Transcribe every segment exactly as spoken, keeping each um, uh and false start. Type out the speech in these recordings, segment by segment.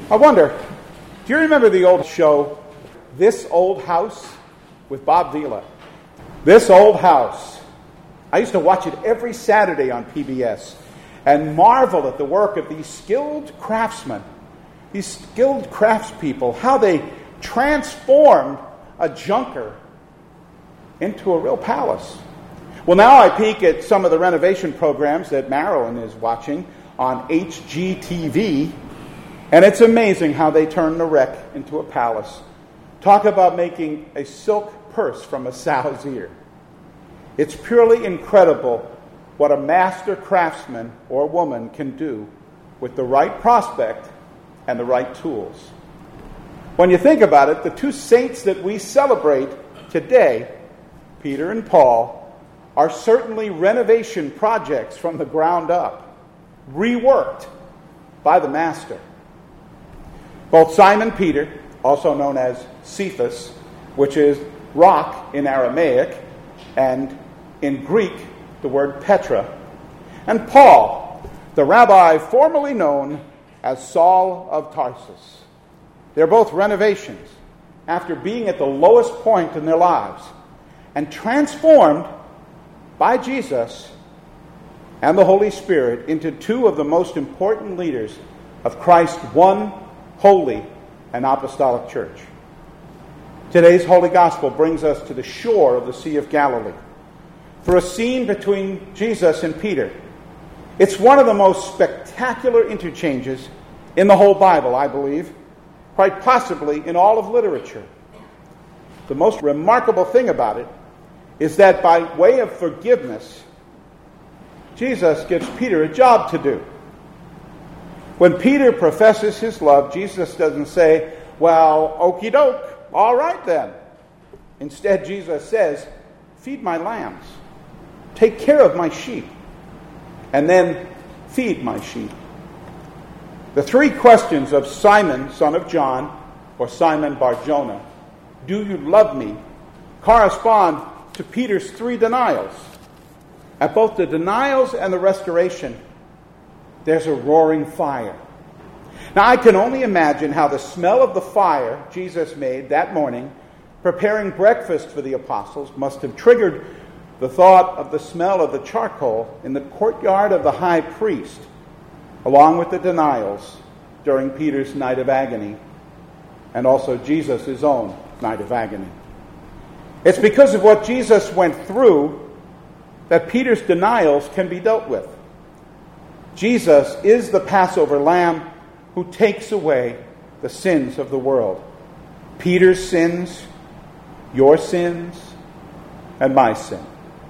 I wonder, do you remember the old show, This Old House, with Bob Vila? This Old House. I used to watch it every Saturday on P B S and marvel at the work of these skilled craftsmen, these skilled craftspeople, how they transformed a junker into a real palace. Well, now I peek at some of the renovation programs that Marilyn is watching on H G T V, and it's amazing how they turn the wreck into a palace. Talk about making a silk purse from a sow's ear. It's purely incredible what a master craftsman or woman can do with the right prospect and the right tools. When you think about it, the two saints that we celebrate today, Peter and Paul, are certainly renovation projects from the ground up, reworked by the master. Both Simon Peter, also known as Cephas, which is rock in Aramaic, and in Greek, the word Petra, and Paul, the rabbi formerly known as Saul of Tarsus. They're both renovations after being at the lowest point in their lives and transformed by Jesus and the Holy Spirit into two of the most important leaders of Christ's one holy and apostolic church. Today's Holy Gospel brings us to the shore of the Sea of Galilee for a scene between Jesus and Peter. It's one of the most spectacular interchanges in the whole Bible, I believe, quite possibly in all of literature. The most remarkable thing about it is that by way of forgiveness, Jesus gives Peter a job to do. When Peter professes his love, Jesus doesn't say, well, okie doke, all right then. Instead, Jesus says, feed my lambs, take care of my sheep, and then feed my sheep. The three questions of Simon, son of John, or Simon Bar-Jonah, do you love me, correspond to Peter's three denials. At both the denials and the restoration, there's a roaring fire. Now, I can only imagine how the smell of the fire Jesus made that morning, preparing breakfast for the apostles, must have triggered the thought of the smell of the charcoal in the courtyard of the high priest, along with the denials during Peter's night of agony, and also Jesus' own night of agony. It's because of what Jesus went through that Peter's denials can be dealt with. Jesus is the Passover lamb who takes away the sins of the world. Peter's sins, your sins, and my sin.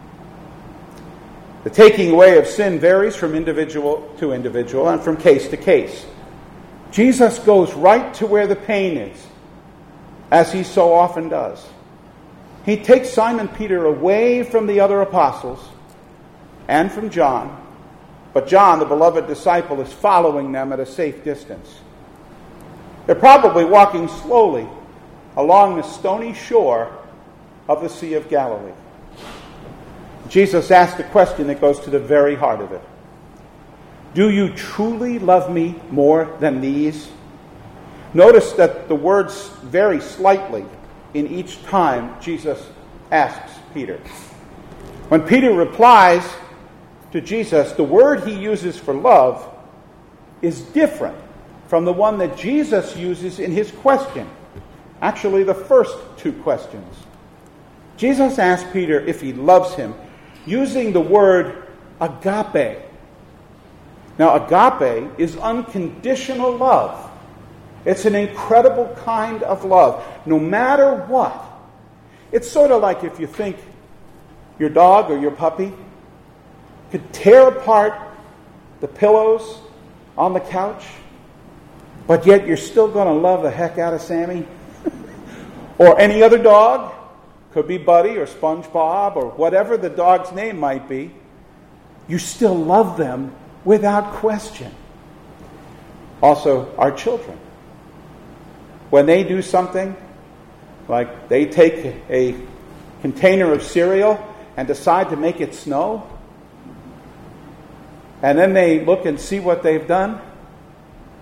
The taking away of sin varies from individual to individual and from case to case. Jesus goes right to where the pain is, as he so often does. He takes Simon Peter away from the other apostles and from John, but John, the beloved disciple, is following them at a safe distance. They're probably walking slowly along the stony shore of the Sea of Galilee. Jesus asked a question that goes to the very heart of it. Do you truly love me more than these? Notice that the words vary slightly in each time Jesus asks Peter. When Peter replies to Jesus, the word he uses for love is different from the one that Jesus uses in his question. Actually, the first two questions. Jesus asks Peter if he loves him using the word agape. Now, agape is unconditional love. It's an incredible kind of love, no matter what. It's sort of like if you think your dog or your puppy could tear apart the pillows on the couch, but yet you're still going to love the heck out of Sammy. Or any other dog. Could be Buddy or SpongeBob or whatever the dog's name might be. You still love them without question. Also, our children. When they do something, like they take a container of cereal and decide to make it snow, and then they look and see what they've done,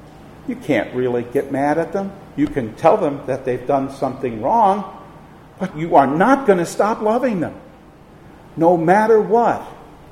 You can't really get mad at them. You can tell them that they've done something wrong, but you are not going to stop loving them, no matter what.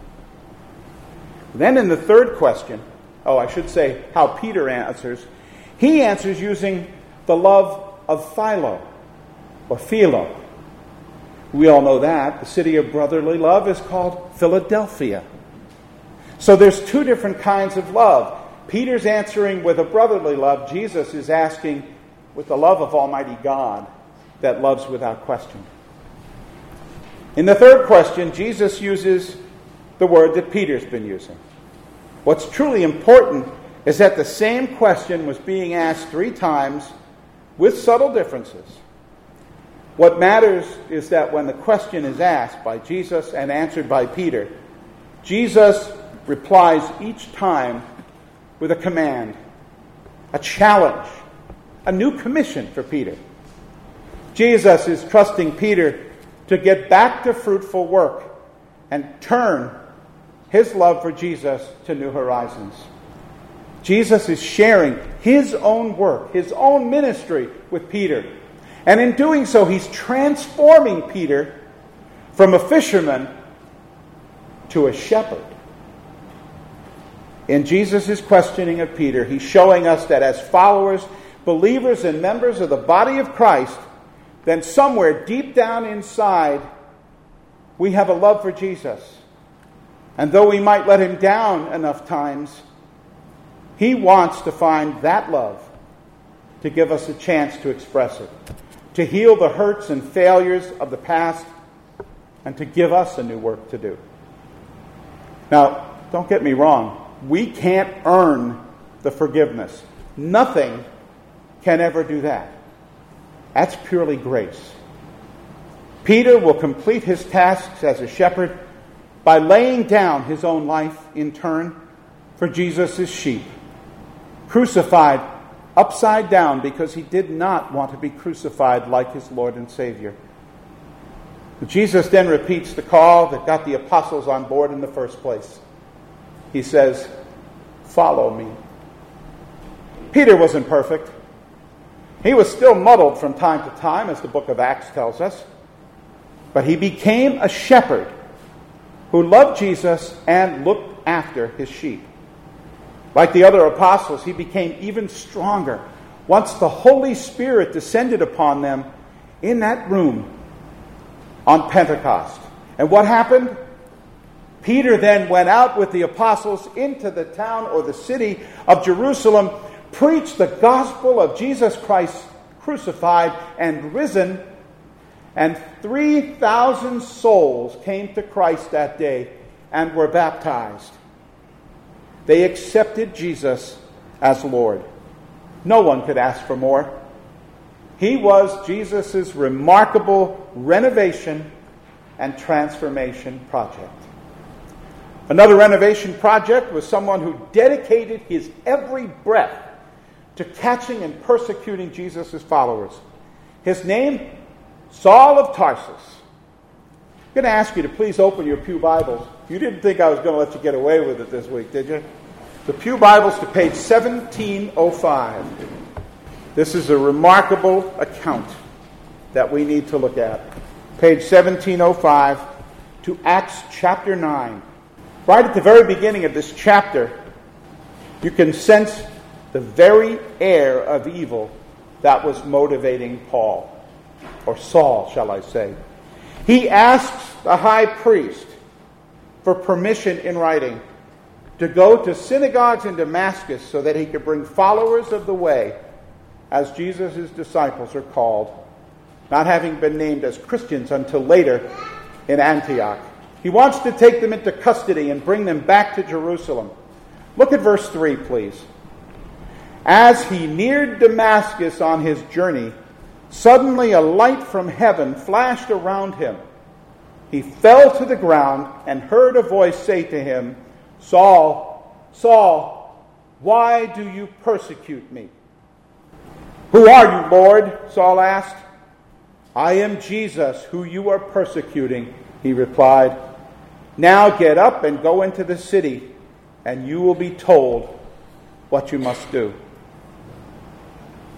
Then in the third question, oh, I should say how Peter answers. He answers using the love of Philo, or Philo. We all know that. The city of brotherly love is called Philadelphia. So there's two different kinds of love. Peter's answering with a brotherly love. Jesus is asking with the love of Almighty God that loves without question. In the third question, Jesus uses the word that Peter's been using. What's truly important is that the same question was being asked three times with subtle differences. What matters is that when the question is asked by Jesus and answered by Peter, Jesus replies each time with a command, a challenge, a new commission for Peter. Jesus is trusting Peter to get back to fruitful work and turn his love for Jesus to new horizons. Jesus is sharing his own work, his own ministry with Peter. And in doing so, he's transforming Peter from a fisherman to a shepherd. In Jesus' questioning of Peter, he's showing us that as followers, believers, and members of the body of Christ, then somewhere deep down inside, we have a love for Jesus. And though we might let him down enough times, he wants to find that love to give us a chance to express it, to heal the hurts and failures of the past, and to give us a new work to do. Now, don't get me wrong. We can't earn the forgiveness. Nothing can ever do that. That's purely grace. Peter will complete his tasks as a shepherd by laying down his own life in turn for Jesus' sheep, crucified upside down because he did not want to be crucified like his Lord and Savior. Jesus then repeats the call that got the apostles on board in the first place. He says, "Follow me." Peter wasn't perfect. He was still muddled from time to time, as the book of Acts tells us. But he became a shepherd who loved Jesus and looked after his sheep. Like the other apostles, he became even stronger once the Holy Spirit descended upon them in that room on Pentecost. And what happened? Peter then went out with the apostles into the town or the city of Jerusalem, preached the gospel of Jesus Christ crucified and risen, and three thousand souls came to Christ that day and were baptized. They accepted Jesus as Lord. No one could ask for more. He was Jesus' remarkable renovation and transformation project. Another renovation project was someone who dedicated his every breath to catching and persecuting Jesus' followers. His name, Saul of Tarsus. I'm going to ask you to please open your pew Bibles. You didn't think I was going to let you get away with it this week, did you? The pew Bibles to page seventeen oh five. This is a remarkable account that we need to look at. Page seventeen oh five to Acts chapter nine. Right at the very beginning of this chapter, you can sense the very air of evil that was motivating Paul, or Saul, shall I say. He asks the high priest for permission in writing to go to synagogues in Damascus so that he could bring followers of the way, as Jesus' disciples are called, not having been named as Christians until later in Antioch. He wants to take them into custody and bring them back to Jerusalem. Look at verse three, please. As he neared Damascus on his journey, suddenly a light from heaven flashed around him. He fell to the ground and heard a voice say to him, "Saul, Saul, why do you persecute me?" "Who are you, Lord?" Saul asked. "I am Jesus, who you are persecuting," he replied. "Now get up and go into the city, and you will be told what you must do."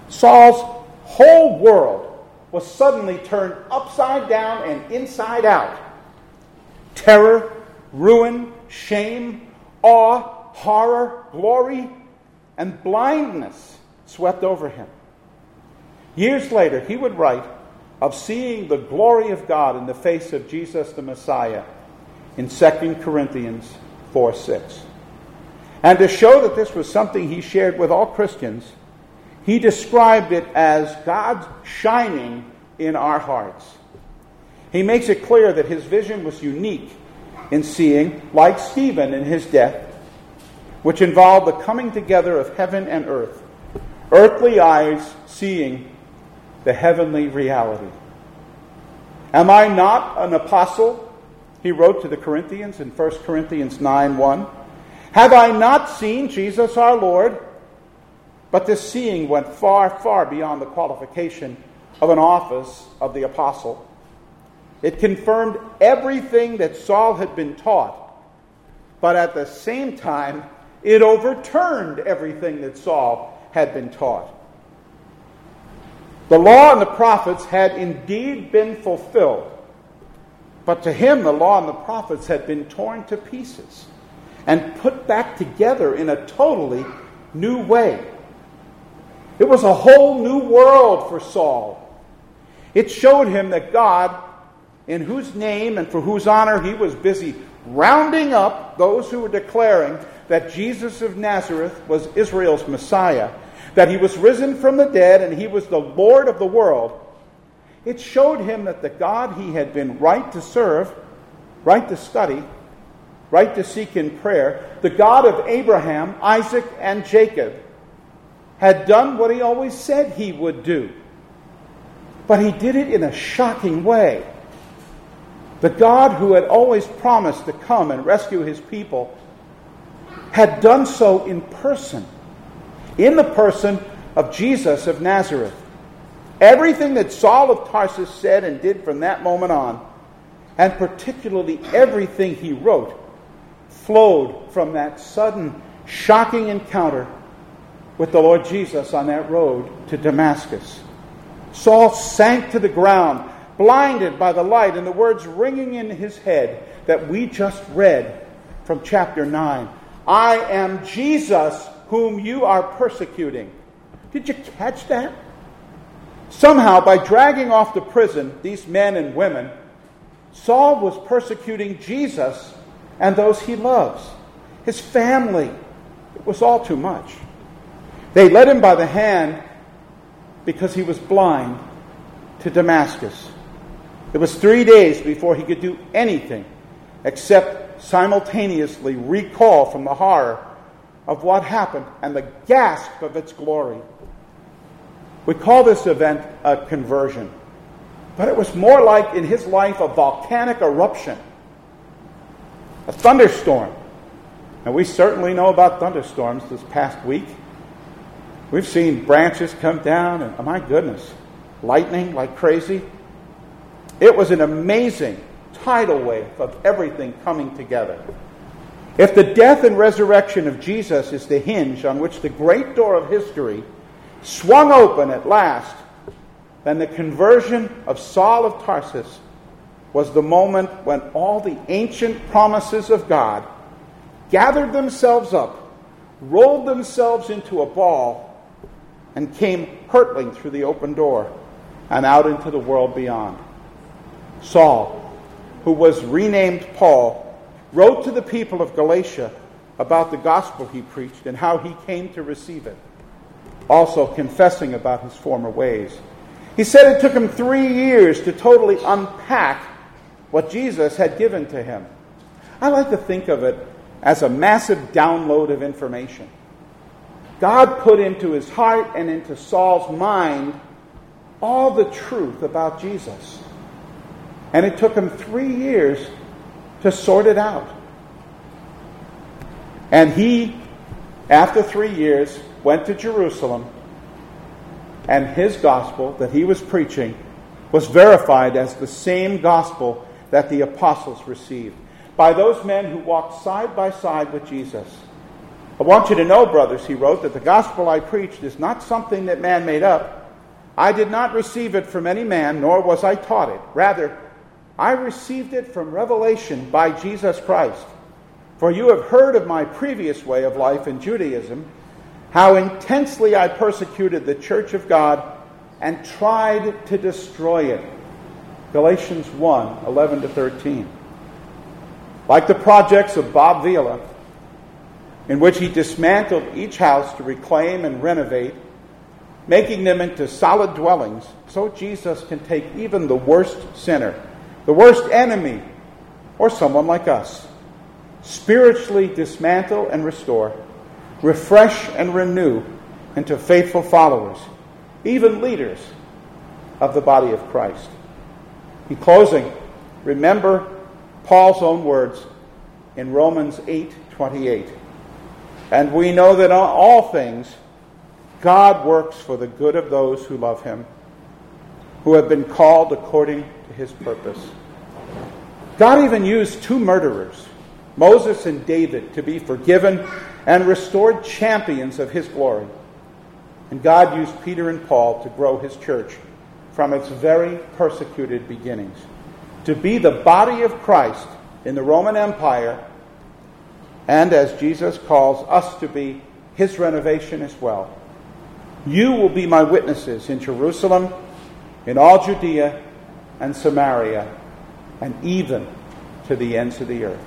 Saul's whole world was suddenly turned upside down and inside out. Terror, ruin, shame, awe, horror, glory, and blindness swept over him. Years later, he would write of seeing the glory of God in the face of Jesus the Messiah in Second Corinthians four six. And to show that this was something he shared with all Christians, he described it as God shining in our hearts. He makes it clear that his vision was unique in seeing, like Stephen in his death, which involved the coming together of heaven and earth, earthly eyes seeing the heavenly reality. Am I not an apostle? He wrote to the Corinthians in First Corinthians nine one. Have I not seen Jesus our Lord? But this seeing went far, far beyond the qualification of an office of the apostle. It confirmed everything that Saul had been taught, but at the same time, it overturned everything that Saul had been taught. The law and the prophets had indeed been fulfilled, but to him the law and the prophets had been torn to pieces and put back together in a totally new way. It was a whole new world for Saul. It showed him that God, in whose name and for whose honor he was busy rounding up those who were declaring that Jesus of Nazareth was Israel's Messiah, that he was risen from the dead and he was the Lord of the world. It showed him that the God he had been right to serve, right to study, right to seek in prayer, the God of Abraham, Isaac, and Jacob, had done what he always said he would do. But he did it in a shocking way. The God who had always promised to come and rescue his people had done so in person, in the person of Jesus of Nazareth. Everything that Saul of Tarsus said and did from that moment on, and particularly everything he wrote, flowed from that sudden, shocking encounter with the Lord Jesus on that road to Damascus. Saul sank to the ground, blinded by the light and the words ringing in his head that we just read from chapter nine. I am Jesus whom you are persecuting. Did you catch that? Somehow, by dragging off to prison these men and women, Saul was persecuting Jesus and those he loves, his family. It was all too much. They led him by the hand because he was blind to Damascus. It was three days before he could do anything except simultaneously recall from the horror of what happened and the gasp of its glory. We call this event a conversion, but it was more like in his life a volcanic eruption, a thunderstorm. And we certainly know about thunderstorms this past week. We've seen branches come down and, oh my goodness, lightning like crazy. It was an amazing tidal wave of everything coming together. If the death and resurrection of Jesus is the hinge on which the great door of history swung open at last, then the conversion of Saul of Tarsus was the moment when all the ancient promises of God gathered themselves up, rolled themselves into a ball, and came hurtling through the open door and out into the world beyond. Saul, who was renamed Paul, wrote to the people of Galatia about the gospel he preached and how he came to receive it, also confessing about his former ways. He said it took him three years to totally unpack what Jesus had given to him. I like to think of it as a massive download of information. God put into his heart and into Saul's mind all the truth about Jesus. And it took him three years to sort it out. And he, after three years, went to Jerusalem, and his gospel that he was preaching was verified as the same gospel that the apostles received by those men who walked side by side with Jesus. I want you to know, brothers, he wrote, that the gospel I preached is not something that man made up. I did not receive it from any man, nor was I taught it. Rather, I received it from revelation by Jesus Christ. For you have heard of my previous way of life in Judaism, how intensely I persecuted the church of God and tried to destroy it. Galatians one, eleven to thirteen. Like the projects of Bob Vila, in which he dismantled each house to reclaim and renovate, making them into solid dwellings, so Jesus can take even the worst sinner, the worst enemy, or someone like us, spiritually dismantle and restore, refresh and renew into faithful followers, even leaders of the body of Christ. In closing, remember Paul's own words in Romans eight twenty-eight. And we know that in all things God works for the good of those who love him, who have been called according to his purpose. God even used two murderers, Moses and David, to be forgiven and restored champions of his glory. And God used Peter and Paul to grow his church from its very persecuted beginnings, to be the body of Christ in the Roman Empire, and as Jesus calls us to be, his renovation as well. You will be my witnesses in Jerusalem, in all Judea and Samaria, and even to the ends of the earth.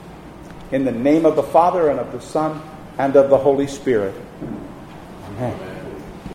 In the name of the Father, and of the Son, and of the Holy Spirit. Amen.